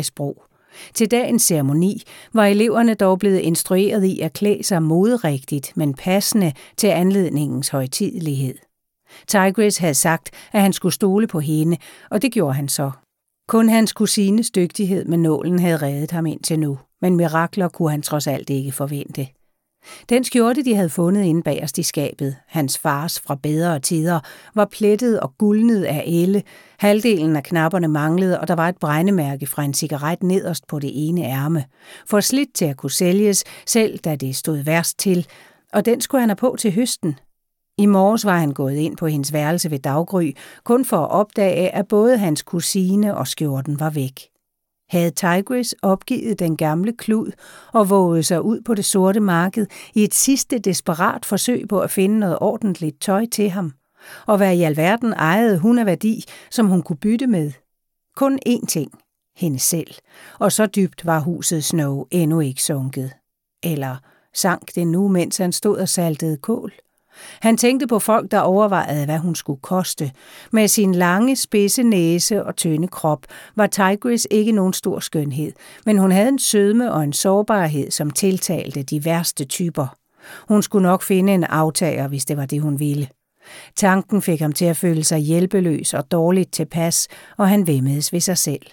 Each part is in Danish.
sprog. Til dagens ceremoni var eleverne dog blevet instrueret i at klæde sig moderigtigt, men passende til anledningens højtidelighed. Tigris havde sagt, at han skulle stole på hende, og det gjorde han så. Kun hans kusines dygtighed med nålen havde reddet ham indtil nu, men mirakler kunne han trods alt ikke forvente. Den skjorte, de havde fundet inde bagerst i skabet, hans fars fra bedre tider, var plettet og gulnet af elle, halvdelen af knapperne manglede, og der var et brændemærke fra en cigaret nederst på det ene ærme, for slidt til at kunne sælges, selv da det stod værst til, og den skulle han have på til høsten. I morges var han gået ind på hendes værelse ved daggry, kun for at opdage, at både hans kusine og skjorten var væk. Havde Tigris opgivet den gamle klud og våget sig ud på det sorte marked i et sidste desperat forsøg på at finde noget ordentligt tøj til ham? Og hvad i alverden ejede hun af værdi, som hun kunne bytte med? Kun én ting, hende selv, og så dybt var huset Snow endnu ikke sunket. Eller sank det nu, mens han stod og saltede kål? Han tænkte på folk, der overvejede, hvad hun skulle koste. Med sin lange, spidse næse og tynde krop var Tigris ikke nogen stor skønhed, men hun havde en sødme og en sårbarhed, som tiltalte de værste typer. Hun skulle nok finde en aftager, hvis det var det, hun ville. Tanken fik ham til at føle sig hjælpeløs og dårligt tilpas, og han væmmedes ved sig selv.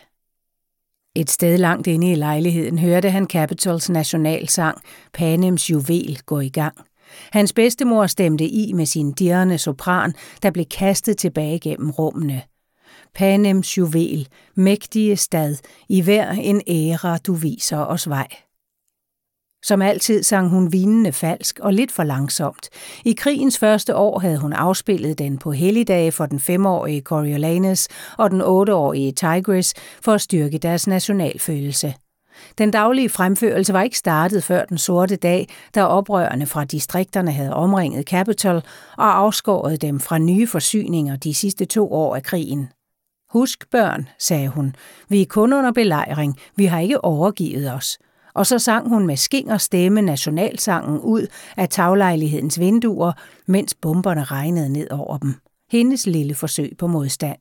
Et sted langt inde i lejligheden hørte han Capitols nationalsang, Panems juvel, gå i gang. Hans bedstemor stemte i med sin dirrende sopran, der blev kastet tilbage gennem rummene. Panems juvel, mægtige stad, i hver en æra du viser os vej. Som altid sang hun hvinende falsk og lidt for langsomt. I krigens første år havde hun afspillet den på helligdage for den 5-årige Coriolanus og den 8-årige Tigris for at styrke deres nationalfølelse. Den daglige fremførelse var ikke startet før den sorte dag, da oprørerne fra distrikterne havde omringet Capitol og afskåret dem fra nye forsyninger de sidste 2 år af krigen. Husk, børn, sagde hun, vi er kun under belejring, vi har ikke overgivet os. Og så sang hun med skinger stemme nationalsangen ud af taglejlighedens vinduer, mens bomberne regnede ned over dem. Hendes lille forsøg på modstand.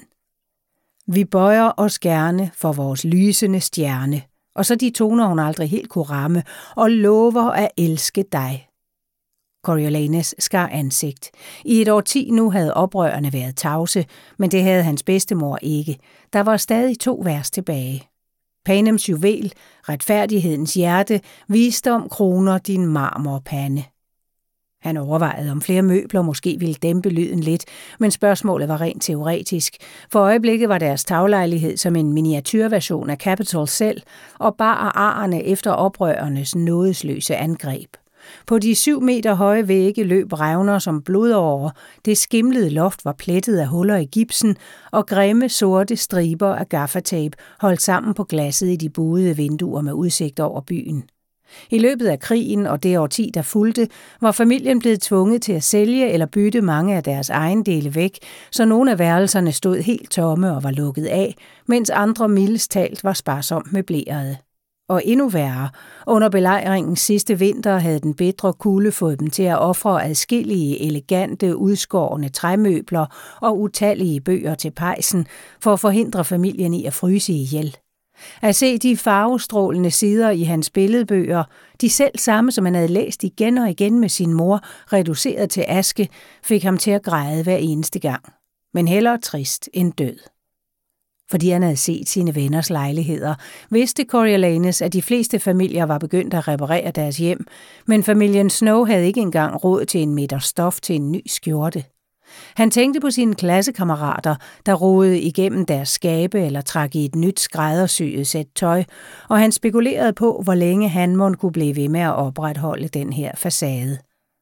Vi bøjer os gerne for vores lysende stjerne. Og så de toner, hun aldrig helt kunne ramme, og lover at elske dig. Coriolanus skar ansigt. I et årti nu havde oprørerne været tavse, men det havde hans bedstemor ikke. Der var stadig 2 vers tilbage. Panems juvel, retfærdighedens hjerte, visdom kroner din marmorpande. Han overvejede, om flere møbler måske ville dæmpe lyden lidt, men spørgsmålet var rent teoretisk. For øjeblikket var deres taglejlighed som en miniatyrversion af Capitol selv, og bar arerne efter oprørernes nådesløse angreb. På de 7 meter høje vægge løb revner som blodårer, det skimlede loft var plettet af huller i gipsen, og grimme sorte striber af gaffatape holdt sammen på glasset i de buede vinduer med udsigt over byen. I løbet af krigen og det årti, der fulgte, var familien blevet tvunget til at sælge eller bytte mange af deres ejendele væk, så nogle af værelserne stod helt tomme og var lukket af, mens andre mildest talt var sparsomt møblerede. Og endnu værre, under belejringens sidste vinter havde den bitre kulde fået dem til at ofre adskillige elegante, udskårne træmøbler og utallige bøger til pejsen for at forhindre familien i at fryse ihjel. At se de farvestrålende sider i hans billedbøger, de selv samme, som han havde læst igen og igen med sin mor, reduceret til aske, fik ham til at græde hver eneste gang. Men hellere trist end død. Fordi han havde set sine venners lejligheder, vidste Coriolanus, at de fleste familier var begyndt at reparere deres hjem, men familien Snow havde ikke engang råd til en meter stof til en ny skjorte. Han tænkte på sine klassekammerater, der rodede igennem deres skabe eller trak i et nyt skræddersyet sæt tøj, og han spekulerede på, hvor længe han måtte kunne blive ved med at opretholde den her facade.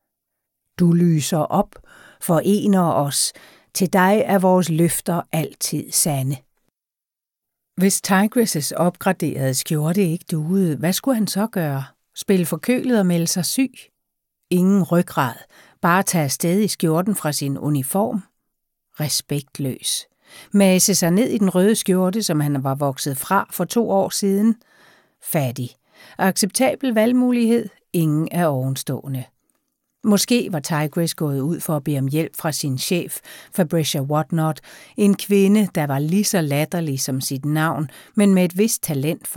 Du lyser op, forener os. Til dig er vores løfter altid sande. Hvis Tigris' opgraderede skjorte ikke duede, hvad skulle han så gøre? Spille forkølet og melde sig syg? Ingen ryggrad, bare tage afsted i skjorten fra sin uniform? Respektløs. Mase sig ned i den røde skjorte, som han var vokset fra for 2 år siden? Fattig. Acceptabel valgmulighed? Ingen af ovenstående. Måske var Tigris gået ud for at bede om hjælp fra sin chef, Fabricia Whatnot, en kvinde, der var lige så latterlig som sit navn, men med et vist talent for